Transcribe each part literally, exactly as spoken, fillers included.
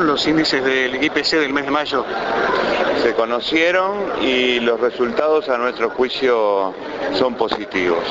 los índices del I P C del mes de mayo? Se conocieron y los resultados a nuestro juicio son positivos,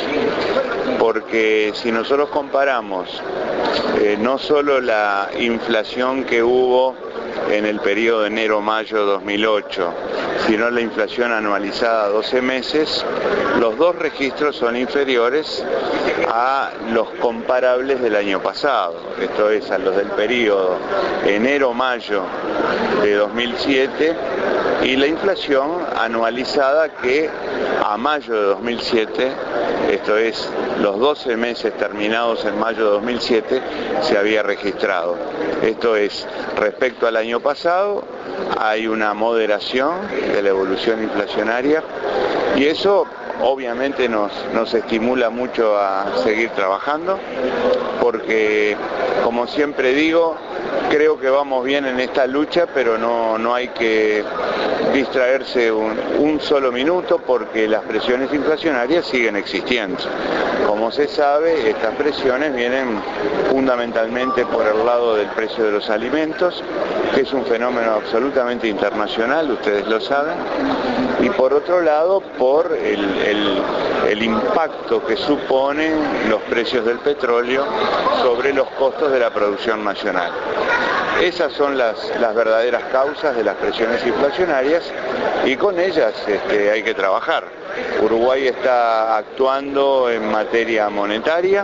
porque si nosotros comparamos eh, no solo la inflación que hubo en el periodo de enero-mayo dos mil ocho, sino la inflación anualizada a doce meses, los dos registros son inferiores a los comparables del año pasado, esto es, a los del periodo enero-mayo de dos mil siete, y la inflación anualizada que a mayo de dos mil siete, esto es, los doce meses terminados en mayo de dos mil siete, se había registrado. Esto es, respecto al año pasado, hay una moderación de la evolución inflacionaria y eso obviamente nos, nos estimula mucho a seguir trabajando, porque, como siempre digo, creo que vamos bien en esta lucha, pero no, no hay que distraerse un, un solo minuto porque las presiones inflacionarias siguen existiendo. Como se sabe, estas presiones vienen fundamentalmente por el lado del precio de los alimentos, que es un fenómeno absolutamente internacional, ustedes lo saben, y por otro lado por el, el, el impacto que suponen los precios del petróleo sobre los costos de la producción nacional. Esas son las, las verdaderas causas de las presiones inflacionarias y con ellas este, hay que trabajar. Uruguay está actuando en materia monetaria.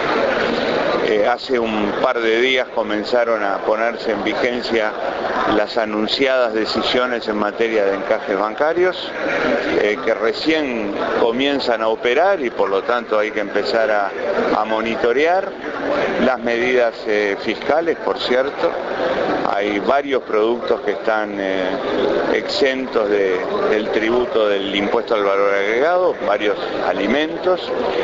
Eh, hace un par de días comenzaron a ponerse en vigencia las anunciadas decisiones en materia de encajes bancarios, eh, que recién comienzan a operar y por lo tanto hay que empezar a, a monitorear las medidas eh, fiscales, por cierto. Hay varios productos que están eh, exentos de, del tributo del impuesto al valor agregado, varios alimentos,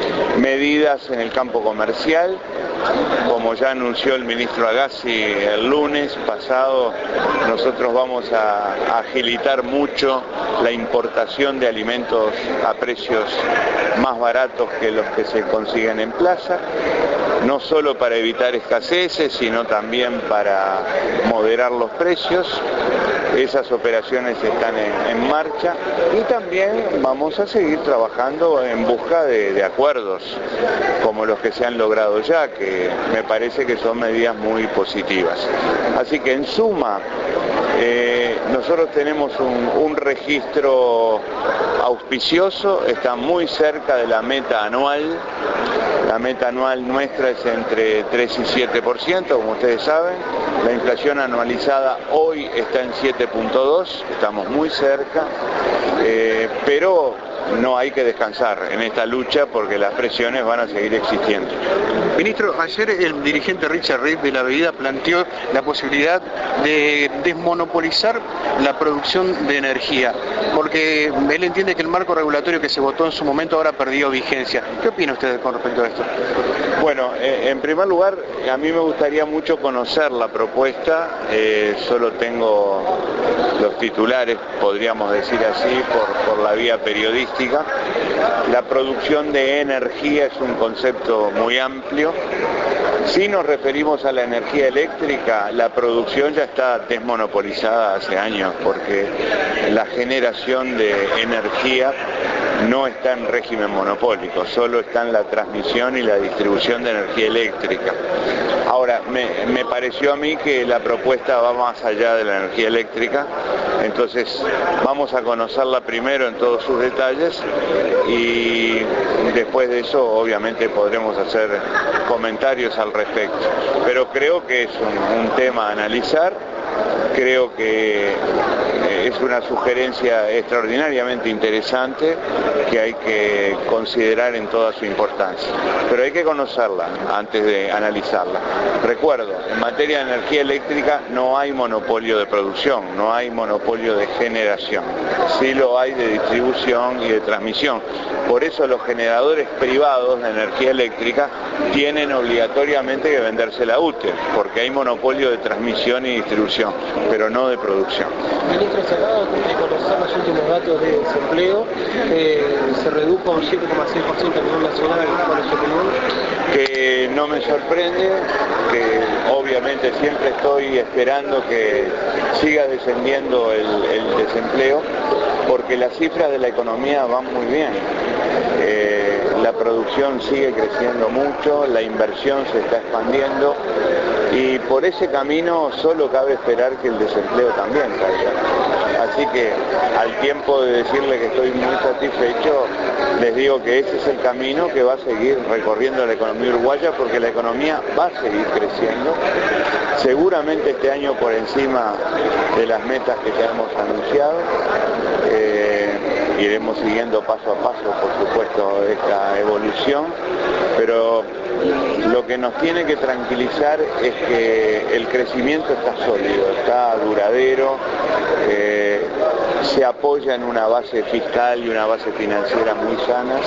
medidas en el campo comercial, como ya anunció el ministro Agassi el lunes pasado, nosotros vamos a, a agilitar mucho la importación de alimentos a precios más baratos que los que se consiguen en plaza, no solo para evitar escaseces, sino también para moderar los precios. Esas operaciones están en, en marcha y también vamos a seguir trabajando en busca de, de acuerdos como los que se han logrado ya, que me parece que son medidas muy positivas. Así que en suma, eh, nosotros tenemos un, un registro auspicioso, está muy cerca de la meta anual. La meta anual nuestra es entre tres y siete por ciento, como ustedes saben. La inflación anualizada hoy está en siete punto dos, estamos muy cerca, eh, pero no hay que descansar en esta lucha porque las presiones van a seguir existiendo. Ministro, ayer el dirigente Richard Reid de la bebida planteó la posibilidad de desmonopolizar la producción de energía, porque él entiende que el marco regulatorio que se votó en su momento ahora perdió vigencia. ¿Qué opina usted con respecto a esto? Bueno, eh, en primer lugar, a mí me gustaría mucho conocer la propuesta, eh, solo tengo los titulares, podríamos decir así, por, por la vía periodística. La producción de energía es un concepto muy amplio. Si nos referimos a la energía eléctrica, la producción ya está desmonopolizada hace años, porque la generación de energía no está en régimen monopólico, solo está en la transmisión y la distribución de energía eléctrica. Ahora, me, me pareció a mí que la propuesta va más allá de la energía eléctrica, entonces vamos a conocerla primero en todos sus detalles y después de eso obviamente podremos hacer comentarios al respecto. Pero creo que es un, un tema a analizar, creo que es una sugerencia extraordinariamente interesante que hay que considerar en toda su importancia, pero hay que conocerla antes de analizarla. Recuerdo, en materia de energía eléctrica no hay monopolio de producción, no hay monopolio de generación, sí lo hay de distribución y de transmisión. Por eso los generadores privados de energía eléctrica tienen obligatoriamente que venderse la U T E, porque hay monopolio de transmisión y distribución, pero no de producción. Ministro, se acaba de conocer los últimos datos de desempleo, eh, se redujo a un siete coma seis por ciento a nivel nacional, ¿cuál es su opinión? Que no me sorprende, que obviamente siempre estoy esperando que siga descendiendo el, el desempleo, porque las cifras de la economía van muy bien. Eh, la producción sigue creciendo mucho, la inversión se está expandiendo y por ese camino solo cabe esperar que el desempleo también caiga. Así que al tiempo de decirle que estoy muy satisfecho, les digo que ese es el camino que va a seguir recorriendo la economía uruguaya, porque la economía va a seguir creciendo, seguramente este año por encima de las metas que ya hemos anunciado. Eh, iremos siguiendo paso a paso, por supuesto, esta evolución, pero lo que nos tiene que tranquilizar es que el crecimiento está sólido, está duradero, eh, se apoya en una base fiscal y una base financiera muy sanas,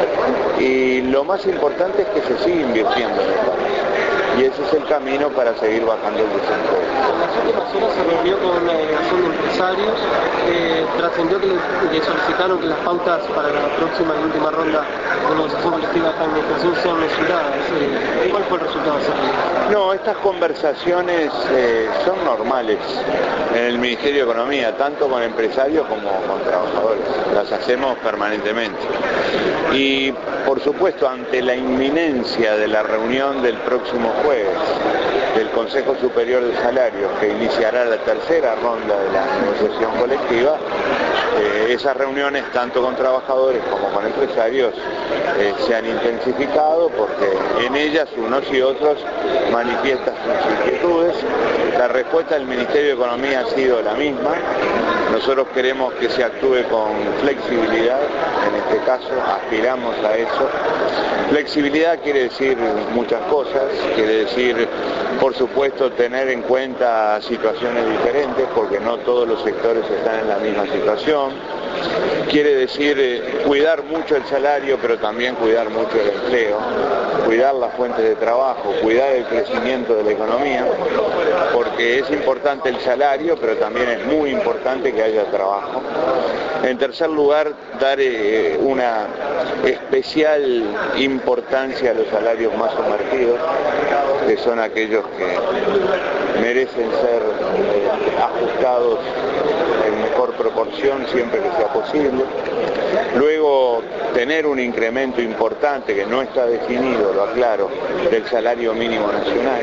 y lo más importante es que se sigue invirtiendo en el país. Y ese es el camino para seguir bajando el desempleo. En las últimas horas se reunió con una delegación de empresarios, eh, trascendió que le, le solicitaron que las pautas para la próxima y última ronda de negociación colectiva de administración sean mesuradas. Eh, ¿Cuál fue el resultado de esa reunión? No, estas conversaciones eh, son normales en el Ministerio de Economía, tanto con empresarios como con trabajadores. Las hacemos permanentemente. Y, por supuesto, ante la inminencia de la reunión del próximo jueves del Consejo Superior de Salarios, que iniciará la tercera ronda de la negociación colectiva, eh, esas reuniones, tanto con trabajadores como con empresarios, eh, se han intensificado, porque en ellas unos y otros manifiestan sus inquietudes. La respuesta del Ministerio de Economía ha sido la misma. Nosotros queremos que se actúe con flexibilidad, en este caso aspiramos a eso. Flexibilidad quiere decir muchas cosas, quiere decir, por supuesto, tener en cuenta situaciones diferentes, porque no todos los sectores están en la misma situación. Quiere decir eh, cuidar mucho el salario, pero también cuidar mucho el empleo, cuidar las fuentes de trabajo, cuidar el crecimiento de la economía, porque es importante el salario, pero también es muy importante que haya trabajo. En tercer lugar, dar eh, una especial importancia a los salarios más sumergidos, que son aquellos que merecen ser eh, ajustados en mejor proporción siempre que sea posible. Luego, tener un incremento importante, que no está definido, lo aclaro, del salario mínimo nacional.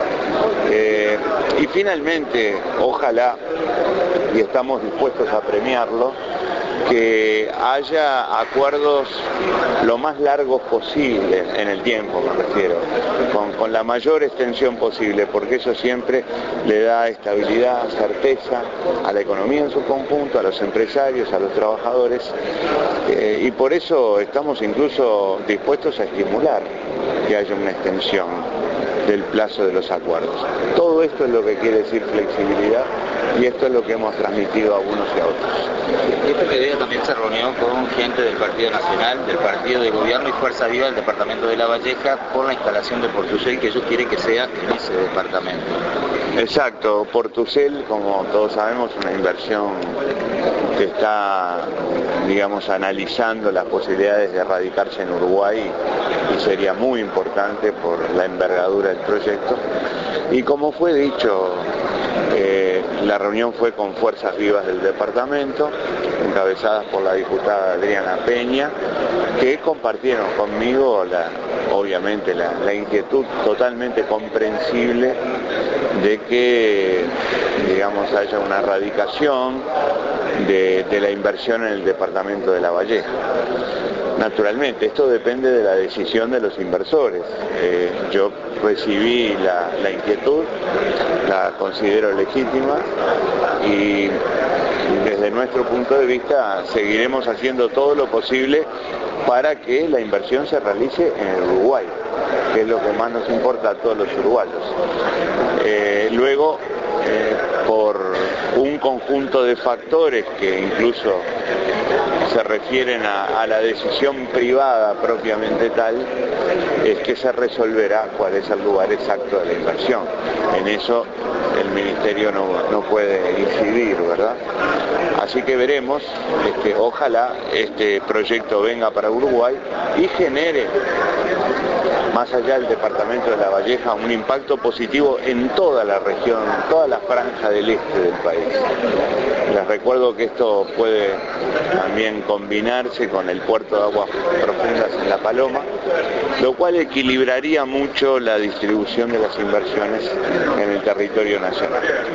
Eh, y finalmente, ojalá, y estamos dispuestos a premiarlo, que haya acuerdos lo más largos posible en el tiempo, me refiero, con, con la mayor extensión posible, porque eso siempre le da estabilidad, certeza a la economía en su conjunto, a los empresarios, a los trabajadores, eh, y por eso estamos incluso dispuestos a estimular que haya una extensión del plazo de los acuerdos. Todo esto es lo que quiere decir flexibilidad, y esto es lo que hemos transmitido a unos y a otros. Este video también se reunió con gente del Partido Nacional, del Partido de Gobierno y Fuerza Viva del Departamento de La Valleja por la instalación de Portucel, que ellos quieren que sea en ese departamento. Exacto, Portucel, como todos sabemos, una inversión que está, digamos, analizando las posibilidades de radicarse en Uruguay, y sería muy importante por la envergadura del proyecto. Y como fue dicho, eh, la reunión fue con fuerzas vivas del departamento, encabezadas por la diputada Adriana Peña, que compartieron conmigo, la, obviamente, la, la inquietud totalmente comprensible de que, digamos, haya una radicación de, de la inversión en el departamento de La Valleja. Naturalmente, esto depende de la decisión de los inversores. Eh, yo recibí la, la inquietud, la considero legítima, y desde nuestro punto de vista seguiremos haciendo todo lo posible para que la inversión se realice en el Uruguay, que es lo que más nos importa a todos los uruguayos. Eh, luego, eh, por un conjunto de factores que incluso se refieren a, a la decisión privada propiamente tal, es que se resolverá cuál es el lugar exacto de la inversión. En eso el Ministerio no, no puede incidir, ¿verdad? Así que veremos, este, ojalá este proyecto venga para Uruguay y genere más allá del departamento de La Valleja, un impacto positivo en toda la región, toda la franja del este del país. Les recuerdo que esto puede también combinarse con el puerto de aguas profundas en La Paloma, lo cual equilibraría mucho la distribución de las inversiones en el territorio nacional.